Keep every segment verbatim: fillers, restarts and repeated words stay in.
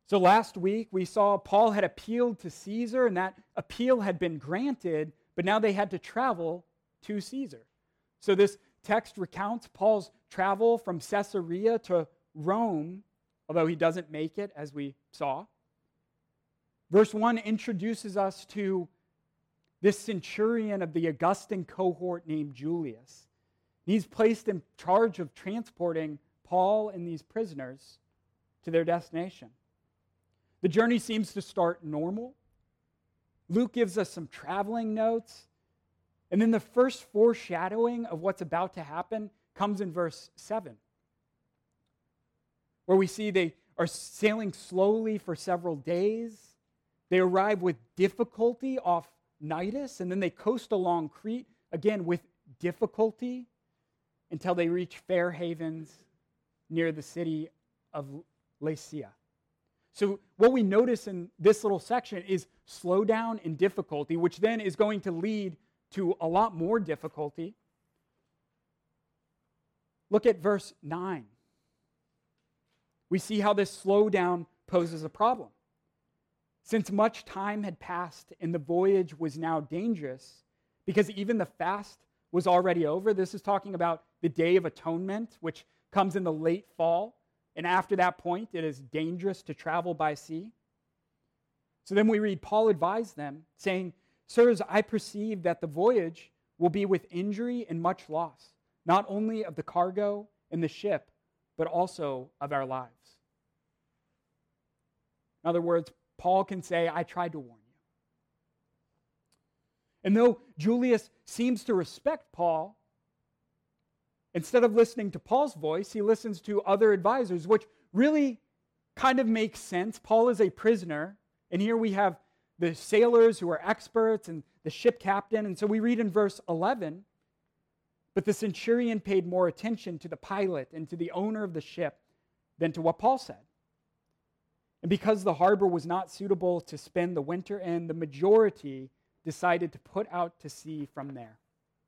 So last week we saw Paul had appealed to Caesar, and that appeal had been granted, but now they had to travel to Caesar. So this text recounts Paul's travel from Caesarea to Rome, although he doesn't make it, as we saw. Verse one introduces us to this centurion of the Augustan cohort named Julius. He's placed in charge of transporting Paul and these prisoners to their destination. The journey seems to start normal. Luke gives us some traveling notes. And then the first foreshadowing of what's about to happen comes in verse seven, where we see they are sailing slowly for several days. They arrive with difficulty off Cnidus, and then they coast along Crete, again with difficulty, until they reach fair havens near the city of Lasea. So what we notice in this little section is slowdown and difficulty, which then is going to lead to a lot more difficulty. Look at verse nine. We see how this slowdown poses a problem. Since much time had passed and the voyage was now dangerous, because even the fast was already over. This is talking about the Day of Atonement, which comes in the late fall. And after that point, it is dangerous to travel by sea. So then we read, Paul advised them, saying, Sirs, I perceive that the voyage will be with injury and much loss, not only of the cargo and the ship, but also of our lives. In other words, Paul can say, I tried to warn you. And though Julius seems to respect Paul, instead of listening to Paul's voice, he listens to other advisors, which really kind of makes sense. Paul is a prisoner, and here we have the sailors who are experts and the ship captain. And so we read in verse eleven, but the centurion paid more attention to the pilot and to the owner of the ship than to what Paul said. And because the harbor was not suitable to spend the winter in, the majority decided to put out to sea from there.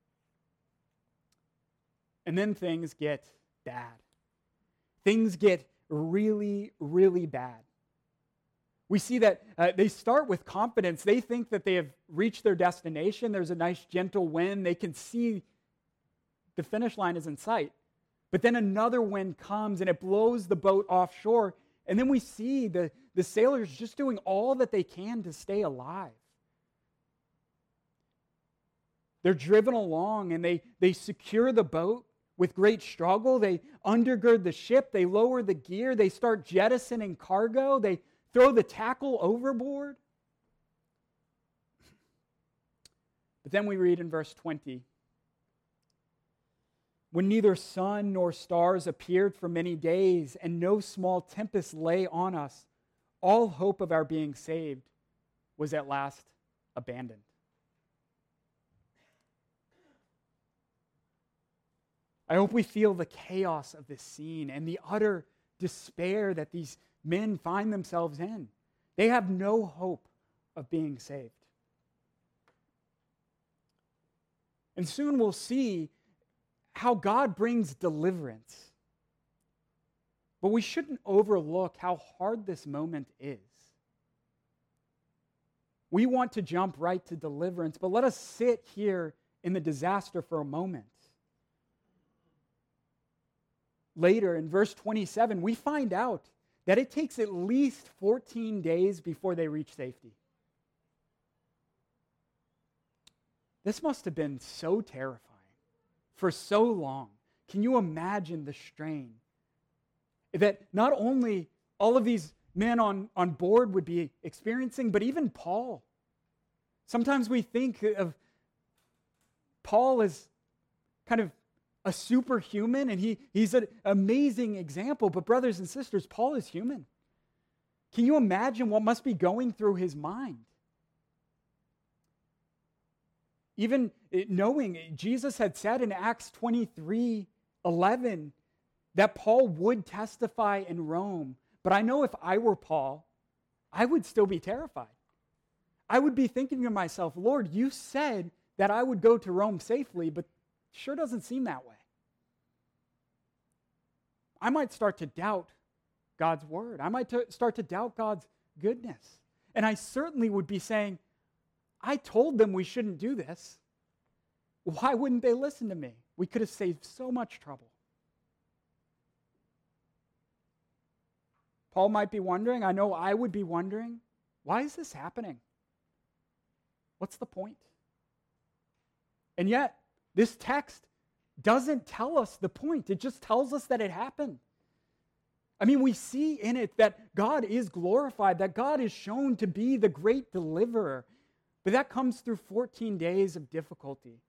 And then things get bad. Things get really, really bad. We see that uh, they start with confidence. They think that they have reached their destination. There's a nice gentle wind. They can see the finish line is in sight. But then another wind comes and it blows the boat offshore. And then we see the, the sailors just doing all that they can to stay alive. They're driven along and they, they secure the boat with great struggle. They undergird the ship. They lower the gear. They start jettisoning cargo. They throw the tackle overboard. But then we read in verse twenty, when neither sun nor stars appeared for many days, and no small tempest lay on us, all hope of our being saved was at last abandoned. I hope we feel the chaos of this scene and the utter despair that these men find themselves in. They have no hope of being saved. And soon we'll see how God brings deliverance. But we shouldn't overlook how hard this moment is. We want to jump right to deliverance, but let us sit here in the disaster for a moment. Later, in verse twenty-seven, we find out that it takes at least fourteen days before they reach safety. This must have been so terrifying for so long. Can you imagine the strain? That not only all of these men on, on board would be experiencing, but even Paul. Sometimes we think of Paul as kind of a superhuman, and he, he's an amazing example. But brothers and sisters, Paul is human. Can you imagine what must be going through his mind? Even knowing Jesus had said in Acts twenty-three eleven that Paul would testify in Rome. But I know if I were Paul, I would still be terrified. I would be thinking to myself, Lord, you said that I would go to Rome safely, but sure doesn't seem that way. I might start to doubt God's word. I might t- start to doubt God's goodness. And I certainly would be saying, I told them we shouldn't do this. Why wouldn't they listen to me? We could have saved so much trouble. Paul might be wondering, I know I would be wondering, why is this happening? What's the point? And yet, this text doesn't tell us the point. It just tells us that it happened. I mean, we see in it that God is glorified, that God is shown to be the great deliverer. But that comes through fourteen days of difficulty.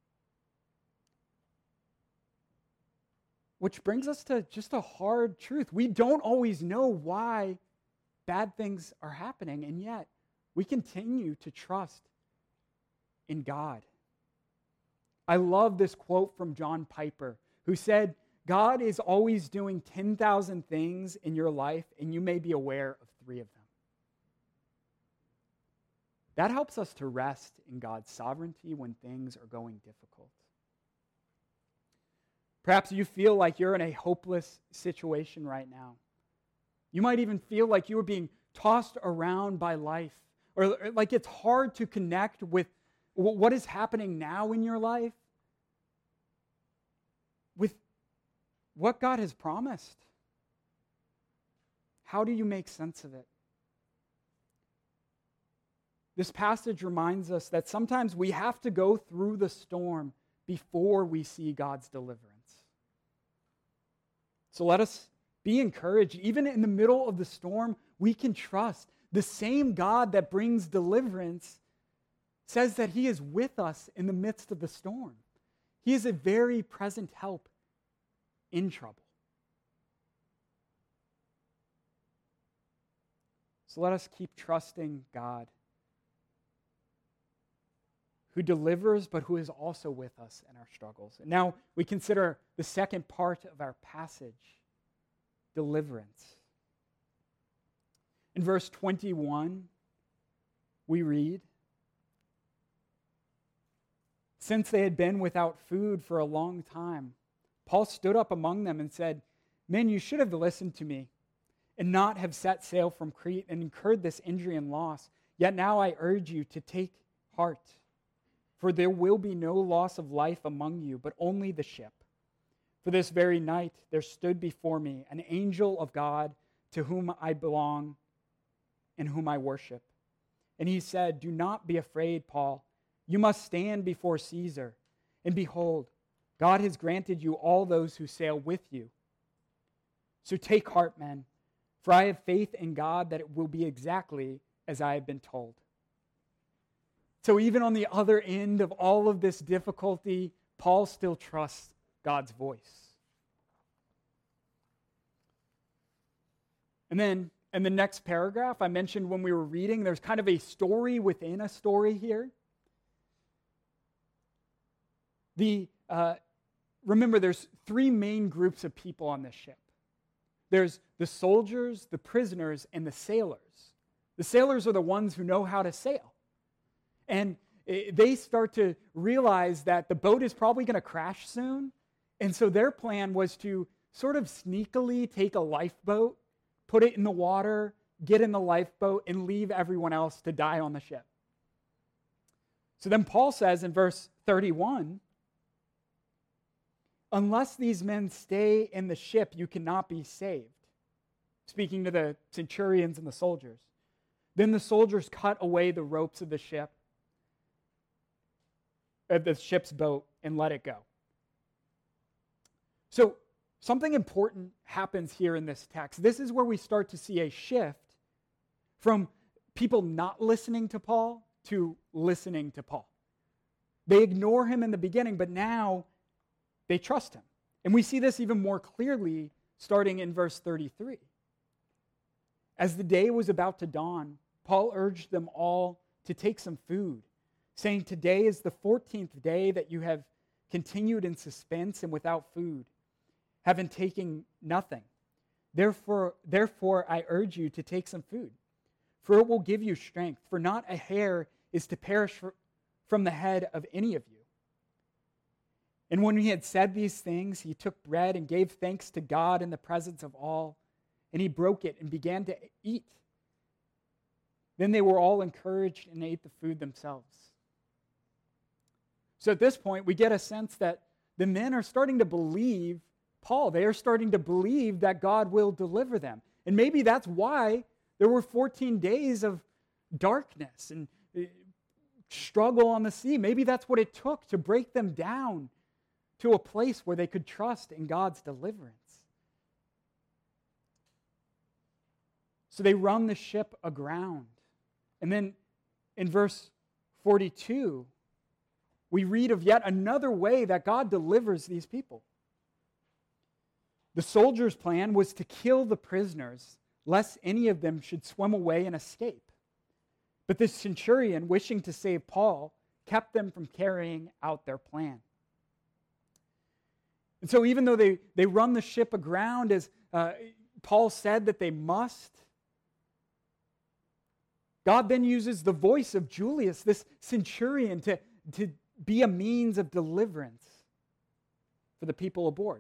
Which brings us to just a hard truth. We don't always know why bad things are happening, and yet we continue to trust in God. I love this quote from John Piper, who said, God is always doing ten thousand things in your life, and you may be aware of three of them. That helps us to rest in God's sovereignty when things are going difficult. Perhaps you feel like you're in a hopeless situation right now. You might even feel like you are being tossed around by life, or like it's hard to connect with what is happening now in your life with what God has promised. How do you make sense of it? This passage reminds us that sometimes we have to go through the storm before we see God's deliverance. So let us be encouraged. Even in the middle of the storm, we can trust the same God that brings deliverance says that he is with us in the midst of the storm. He is a very present help in trouble. So let us keep trusting God, who delivers, but who is also with us in our struggles. And now we consider the second part of our passage, deliverance. In verse twenty-one, we read, since they had been without food for a long time, Paul stood up among them and said, men, you should have listened to me and not have set sail from Crete and incurred this injury and loss. Yet now I urge you to take heart. For there will be no loss of life among you, but only the ship. For this very night there stood before me an angel of God to whom I belong and whom I worship. And he said, do not be afraid, Paul. You must stand before Caesar. And behold, God has granted you all those who sail with you. So take heart, men, for I have faith in God that it will be exactly as I have been told. So even on the other end of all of this difficulty, Paul still trusts God's voice. And then in the next paragraph, I mentioned when we were reading, there's kind of a story within a story here. The uh, remember, there's three main groups of people on this ship. There's the soldiers, the prisoners, and the sailors. The sailors are the ones who know how to sail. And they start to realize that the boat is probably going to crash soon. And so their plan was to sort of sneakily take a lifeboat, put it in the water, get in the lifeboat, and leave everyone else to die on the ship. So then Paul says in verse thirty-one, unless these men stay in the ship, you cannot be saved. Speaking to the centurions and the soldiers. Then the soldiers cut away the ropes of the ship, of the ship's boat, and let it go. So something important happens here in this text. This is where we start to see a shift from people not listening to Paul to listening to Paul. They ignore him in the beginning, but now they trust him. And we see this even more clearly starting in verse thirty-three. As the day was about to dawn, Paul urged them all to take some food, saying, today is the fourteenth day that you have continued in suspense and without food, having taken nothing. Therefore, therefore, I urge you to take some food, for it will give you strength, for not a hair is to perish for, from the head of any of you. And when he had said these things, he took bread and gave thanks to God in the presence of all, and he broke it and began to eat. Then they were all encouraged and ate the food themselves. So at this point, we get a sense that the men are starting to believe Paul. They are starting to believe that God will deliver them. And maybe that's why there were fourteen days of darkness and struggle on the sea. Maybe that's what it took to break them down to a place where they could trust in God's deliverance. So they run the ship aground. And then in verse forty-two, we read of yet another way that God delivers these people. The soldiers' plan was to kill the prisoners, lest any of them should swim away and escape. But the centurion, wishing to save Paul, kept them from carrying out their plan. And so even though they, they run the ship aground, as uh, Paul said that they must, God then uses the voice of Julius, this centurion, to, to be a means of deliverance for the people aboard.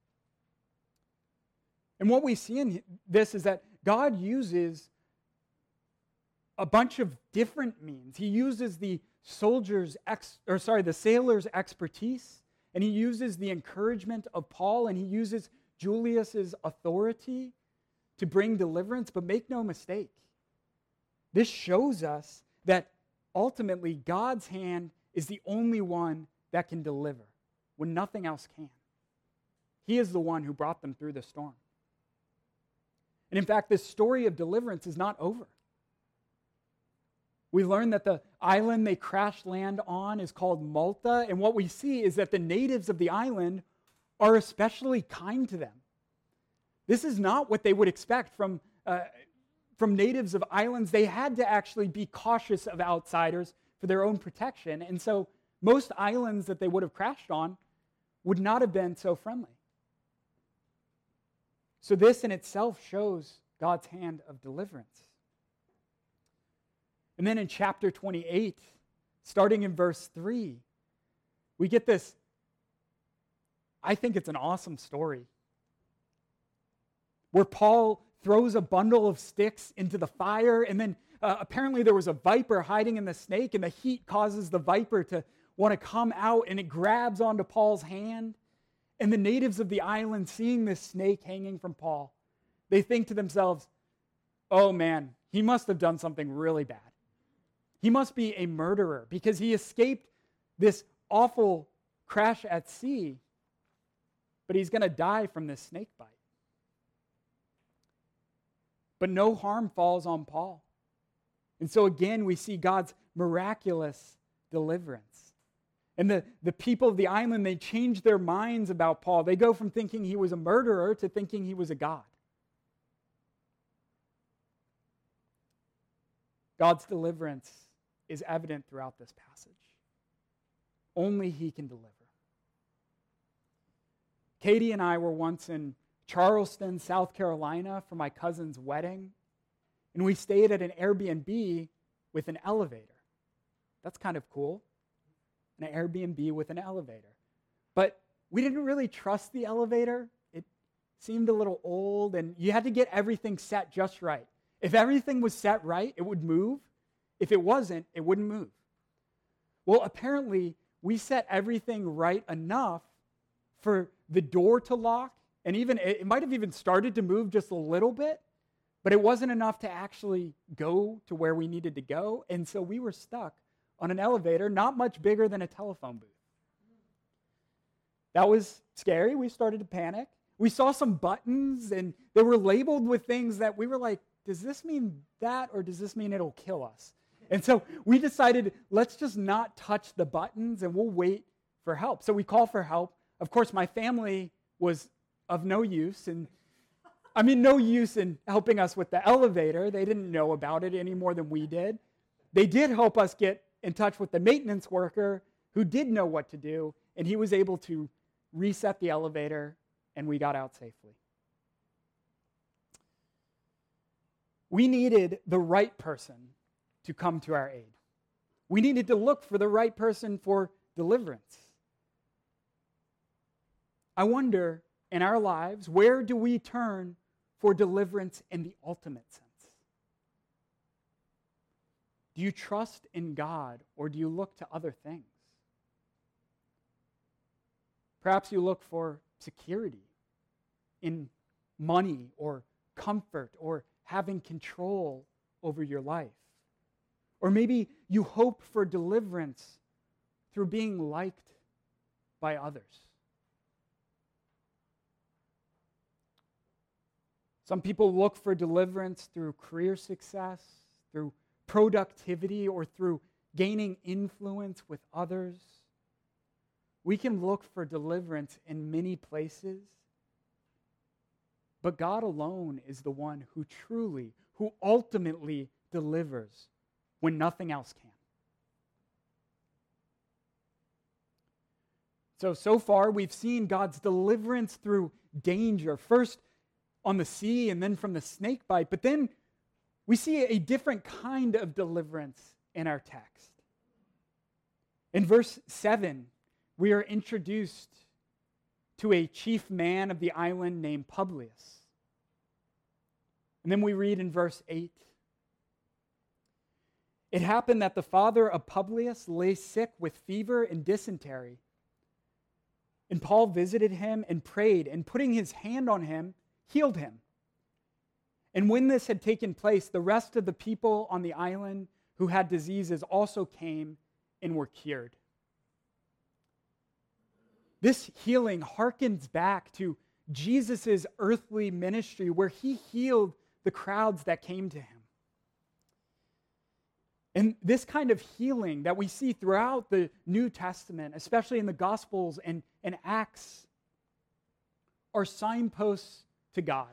And what we see in this is that God uses a bunch of different means. He uses the soldiers' ex, or sorry, the sailors' expertise, and he uses the encouragement of Paul, and he uses Julius's authority to bring deliverance. But make no mistake, this shows us that ultimately God's hand is the only one that can deliver when nothing else can. He is the one who brought them through the storm. And in fact, this story of deliverance is not over. We learn that the island they crash land on is called Malta, and what we see is that the natives of the island are especially kind to them. This is not what they would expect from, uh, from natives of islands. They had to actually be cautious of outsiders for their own protection, and so most islands that they would have crashed on would not have been so friendly. So this in itself shows God's hand of deliverance. And then in chapter twenty-eight, starting in verse three, we get this, I think it's an awesome story, where Paul throws a bundle of sticks into the fire, and then uh, apparently there was a viper hiding in the snake, and the heat causes the viper to want to come out, and it grabs onto Paul's hand. And the natives of the island, seeing this snake hanging from Paul, they think to themselves, oh man, he must have done something really bad. He must be a murderer because he escaped this awful crash at sea, but he's going to die from this snake bite. But no harm falls on Paul. And so again, we see God's miraculous deliverance. And the, the people of the island, they change their minds about Paul. They go from thinking he was a murderer to thinking he was a god. God's deliverance is evident throughout this passage. Only he can deliver. Katie and I were once in Charleston, South Carolina for my cousin's wedding, and we stayed at an Airbnb with an elevator. That's kind of cool. An Airbnb with an elevator. But we didn't really trust the elevator. It seemed a little old, and you had to get everything set just right. If everything was set right, it would move. If it wasn't, it wouldn't move. Well, apparently, we set everything right enough for the door to lock, and even it might have even started to move just a little bit, but it wasn't enough to actually go to where we needed to go, and so we were stuck on an elevator not much bigger than a telephone booth. That was scary. We started to panic. We saw some buttons, and they were labeled with things that we were like, does this mean that, or does this mean it'll kill us? And so we decided, let's just not touch the buttons, and we'll wait for help. So we call for help. Of course, my family was of no use, and I mean, no use in helping us with the elevator. They didn't know about it any more than we did. They did help us get in touch with the maintenance worker who did know what to do, and he was able to reset the elevator, and we got out safely. We needed the right person to come to our aid. We needed to look for the right person for deliverance. I wonder, in our lives, where do we turn for deliverance in the ultimate sense? Do you trust in God, or do you look to other things? Perhaps you look for security in money or comfort or having control over your life. Or maybe you hope for deliverance through being liked by others. Some people look for deliverance through career success, through productivity, or through gaining influence with others. We can look for deliverance in many places, but God alone is the one who truly, who ultimately delivers when nothing else can. So, so far we've seen God's deliverance through danger, first on the sea and then from the snake bite, but then we see a different kind of deliverance in our text. In verse seven, we are introduced to a chief man of the island named Publius. And then we read in verse eight, it happened that the father of Publius lay sick with fever and dysentery. And Paul visited him and prayed, and putting his hand on him, healed him. And when this had taken place, the rest of the people on the island who had diseases also came and were cured. This healing harkens back to Jesus' earthly ministry, where he healed the crowds that came to him. And this kind of healing that we see throughout the New Testament, especially in the Gospels and, and Acts, are signposts to God.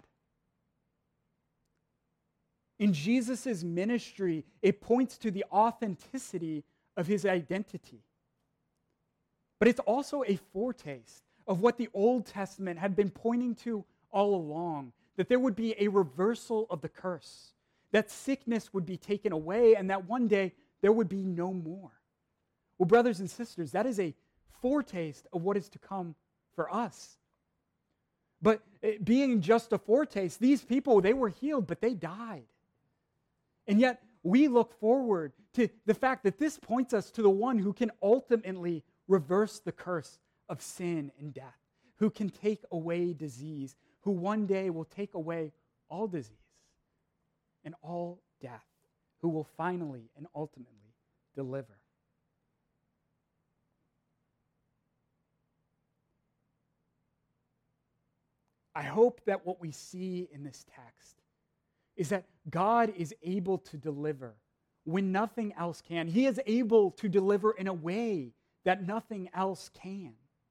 In Jesus' ministry, it points to the authenticity of his identity. But it's also a foretaste of what the Old Testament had been pointing to all along, that there would be a reversal of the curse, that sickness would be taken away, and that one day there would be no more. Well, brothers and sisters, that is a foretaste of what is to come for us. But it being just a foretaste, these people, they were healed, but they died. And yet, we look forward to the fact that this points us to the one who can ultimately reverse the curse of sin and death, who can take away disease, who one day will take away all disease and all death, who will finally and ultimately deliver. I hope that what we see in this text is that God is able to deliver when nothing else can. He is able to deliver in a way that nothing else can.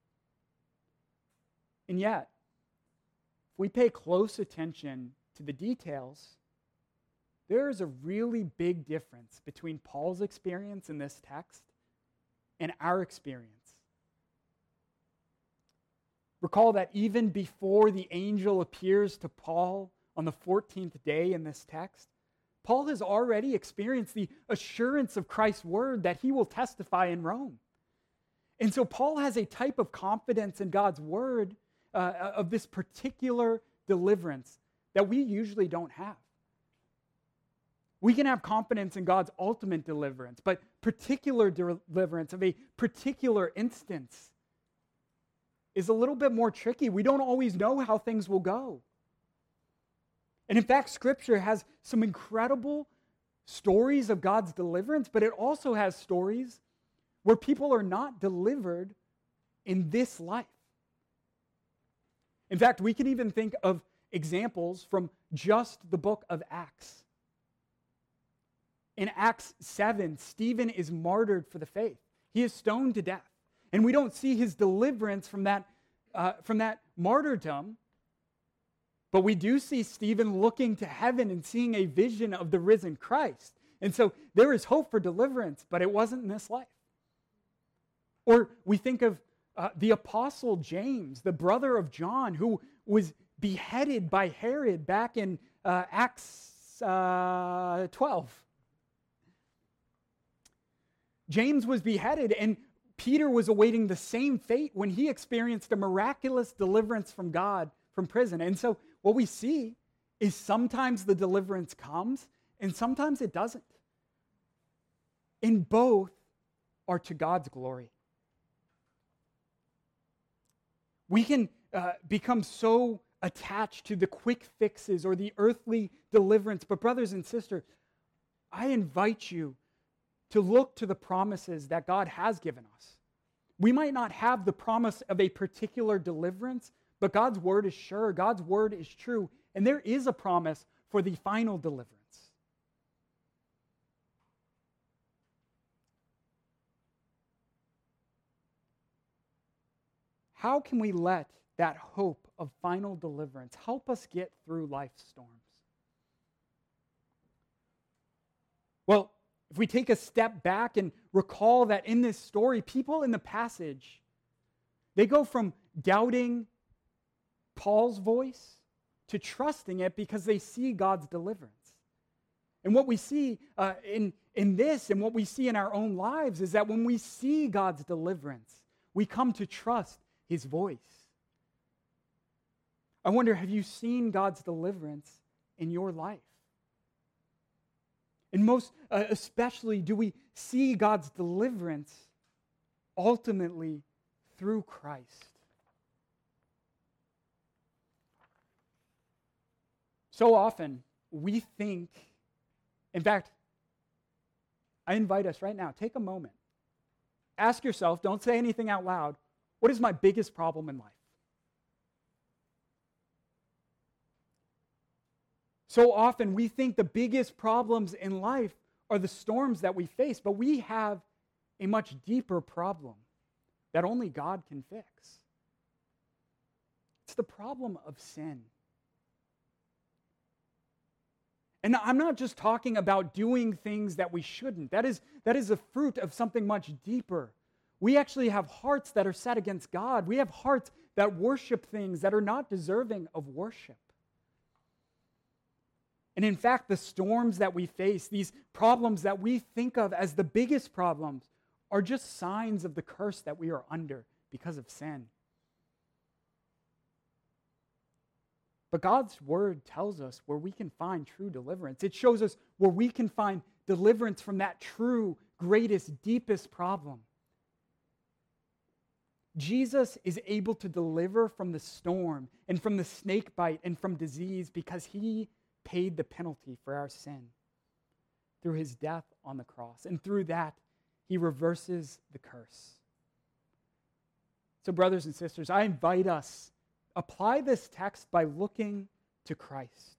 And yet, if we pay close attention to the details, there is a really big difference between Paul's experience in this text and our experience. Recall that even before the angel appears to Paul on the fourteenth day in this text, Paul has already experienced the assurance of Christ's word that he will testify in Rome. And so Paul has a type of confidence in God's word uh, of this particular deliverance that we usually don't have. We can have confidence in God's ultimate deliverance, but particular deliverance of a particular instance is a little bit more tricky. We don't always know how things will go. And in fact, Scripture has some incredible stories of God's deliverance, but it also has stories where people are not delivered in this life. In fact, we can even think of examples from just the book of Acts. In Acts seven, Stephen is martyred for the faith. He is stoned to death. And we don't see his deliverance from that, uh, from that martyrdom, but we do see Stephen looking to heaven and seeing a vision of the risen Christ. And so there is hope for deliverance, but it wasn't in this life. Or we think of uh, the apostle James, the brother of John, who was beheaded by Herod back in uh, Acts uh, twelve. James was beheaded, and Peter was awaiting the same fate when he experienced a miraculous deliverance from God from prison. And so what we see is sometimes the deliverance comes and sometimes it doesn't. And both are to God's glory. We can uh, become so attached to the quick fixes or the earthly deliverance. But brothers and sisters, I invite you to look to the promises that God has given us. We might not have the promise of a particular deliverance, but God's word is sure, God's word is true, and there is a promise for the final deliverance. How can we let that hope of final deliverance help us get through life's storms? Well, if we take a step back and recall that in this story, people in the passage, they go from doubting Paul's voice to trusting it because they see God's deliverance. And what we see uh, in, in this and what we see in our own lives is that when we see God's deliverance, we come to trust His voice. I wonder, have you seen God's deliverance in your life? And most uh, especially, do we see God's deliverance ultimately through Christ? So often, we think, in fact, I invite us right now, take a moment. Ask yourself, don't say anything out loud, what is my biggest problem in life? So often we think the biggest problems in life are the storms that we face, but we have a much deeper problem that only God can fix. It's the problem of sin. And I'm not just talking about doing things that we shouldn't. That is, that is a fruit of something much deeper. We actually have hearts that are set against God. We have hearts that worship things that are not deserving of worship. And in fact, the storms that we face, these problems that we think of as the biggest problems, are just signs of the curse that we are under because of sin. But God's word tells us where we can find true deliverance. It shows us where we can find deliverance from that true, greatest, deepest problem. Jesus is able to deliver from the storm and from the snake bite and from disease because He paid the penalty for our sin through His death on the cross. And through that, He reverses the curse. So brothers and sisters, I invite us, apply this text by looking to Christ.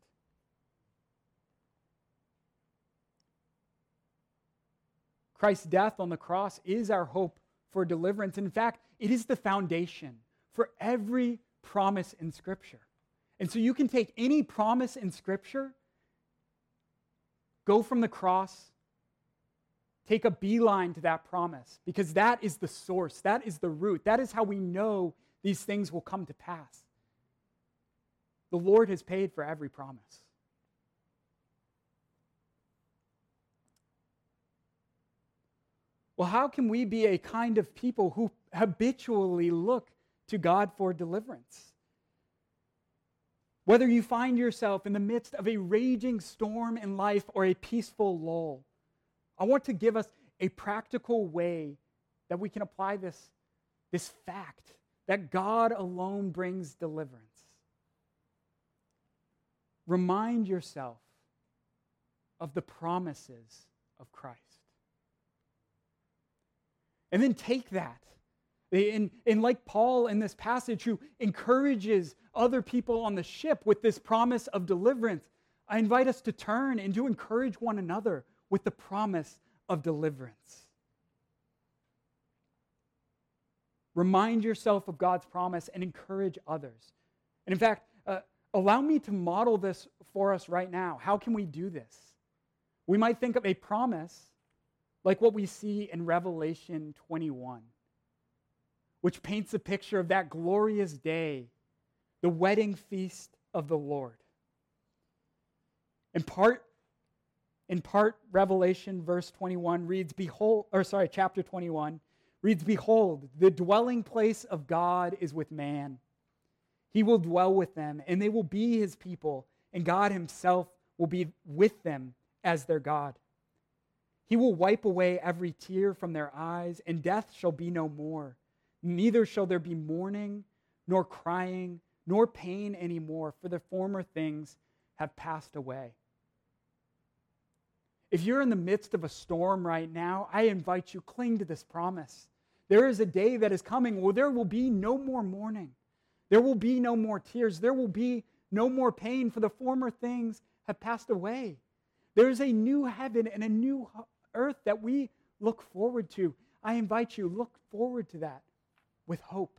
Christ's death on the cross is our hope for deliverance. In fact, it is the foundation for every promise in Scripture. And so you can take any promise in Scripture, go from the cross, take a beeline to that promise, because that is the source, that is the root, that is how we know these things will come to pass. The Lord has paid for every promise. Well, how can we be a kind of people who habitually look to God for deliverance? Whether you find yourself in the midst of a raging storm in life or a peaceful lull, I want to give us a practical way that we can apply this, this fact that God alone brings deliverance. Remind yourself of the promises of Christ. And then take that. And, and like Paul in this passage, who encourages other people on the ship with this promise of deliverance, I invite us to turn and to encourage one another with the promise of deliverance. Remind yourself of God's promise and encourage others. And in fact, uh, allow me to model this for us right now. How can we do this? We might think of a promise like what we see in Revelation twenty-one, which paints a picture of that glorious day, the wedding feast of the Lord. In part, in part, Revelation verse twenty-one reads, "Behold," or sorry, chapter twenty-one reads, "Behold, the dwelling place of God is with man. He will dwell with them, and they will be His people, and God himself will be with them as their God. He will wipe away every tear from their eyes, and death shall be no more. Neither shall there be mourning, nor crying, nor pain anymore, for the former things have passed away. If you're in the midst of a storm right now, I invite you, cling to this promise. There is a day that is coming where there will be no more mourning. There will be no more tears. There will be no more pain, for the former things have passed away. There is a new heaven and a new earth that we look forward to. I invite you, look forward to that with hope.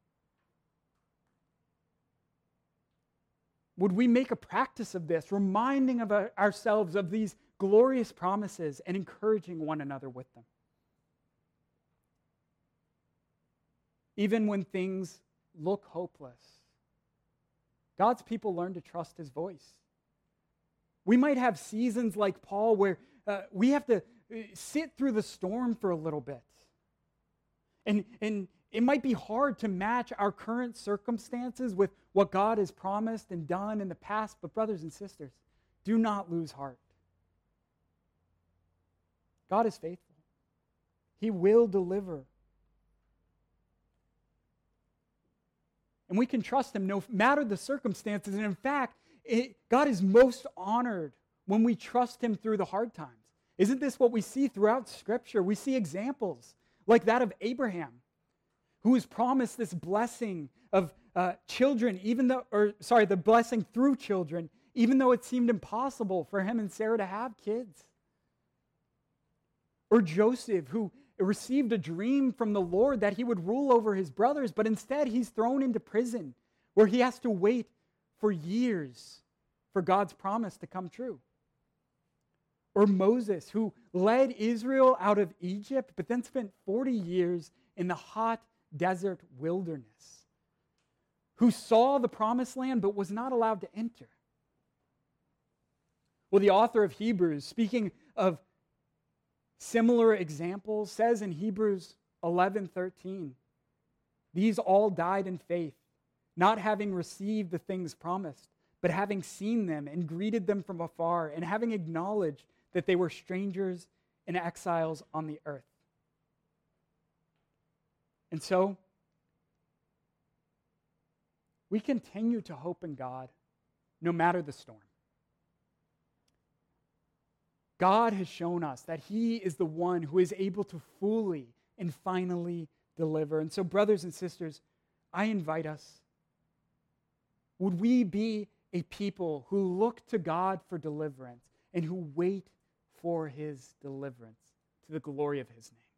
Would we make a practice of this, reminding of our, ourselves of these glorious promises and encouraging one another with them? Even when things look hopeless, God's people learn to trust his voice. We might have seasons like Paul where uh, we have to sit through the storm for a little bit. And, and it might be hard to match our current circumstances with what God has promised and done in the past, but brothers and sisters, do not lose heart. God is faithful. He will deliver. And we can trust him no matter the circumstances. And in fact, it, God is most honored when we trust him through the hard times. Isn't this what we see throughout Scripture? We see examples like that of Abraham, who was promised this blessing of uh, children, even though, or sorry, the blessing through children, even though it seemed impossible for him and Sarah to have kids. Or Joseph, who received a dream from the Lord that he would rule over his brothers, but instead he's thrown into prison where he has to wait for years for God's promise to come true. Or Moses, who led Israel out of Egypt, but then spent forty years in the hot desert wilderness, who saw the promised land but was not allowed to enter. Well, the author of Hebrews, speaking of similar examples, says in Hebrews eleven thirteen, these all died in faith, not having received the things promised, but having seen them and greeted them from afar, and having acknowledged that they were strangers and exiles on the earth. And so, we continue to hope in God no matter the storm. God has shown us that he is the one who is able to fully and finally deliver. And so, brothers and sisters, I invite us, would we be a people who look to God for deliverance and who wait for his deliverance to the glory of his name?